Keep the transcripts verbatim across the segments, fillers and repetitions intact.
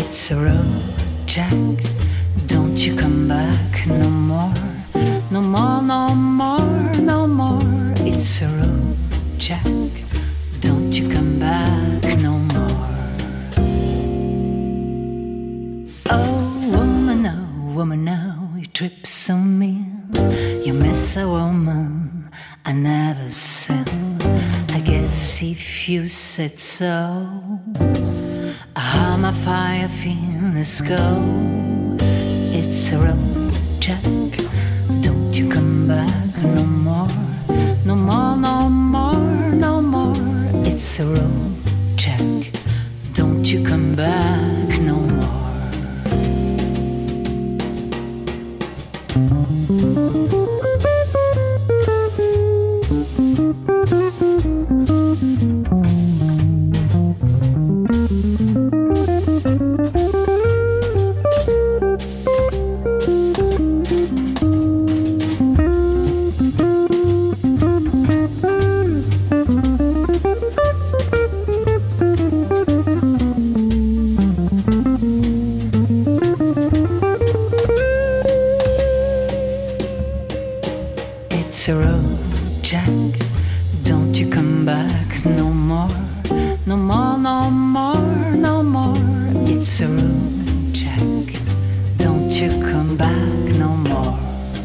It's a road, Jack. Don't you come back no more. No more, no more, no more. It's a road, Jack. Don't you come back no more. Oh, woman, oh, woman, now you trip so mean. You miss a woman I never said. I guess if you said so, how my fire feelings go. It's a road, Jack. Don't you come back no more. No more, no more, no more. It's a road, Jack. Don't you come back no more. It's a road, Jack. Don't you come back no more. No more, no more, no more. It's a road, Jack. Don't you come back no more.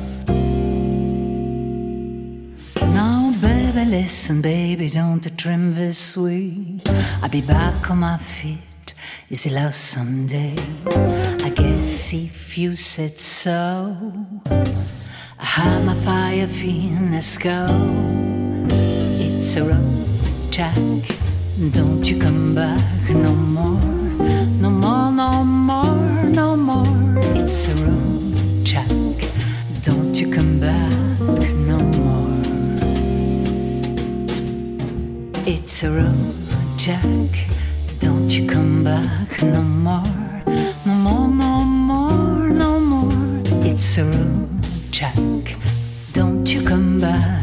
Now, baby, listen, baby, don't you trim this sweet. I'll be back on my feet. Is it love someday? I guess if you said so, how my fire feelings go. It's a road, Jack. Don't you come back no more. No more, no more, no more. It's a road, Jack. Don't you come back no more. It's a road, Jack. Don't you come back no more. No more, no more, no more. It's a road, Jack. Don't you come back.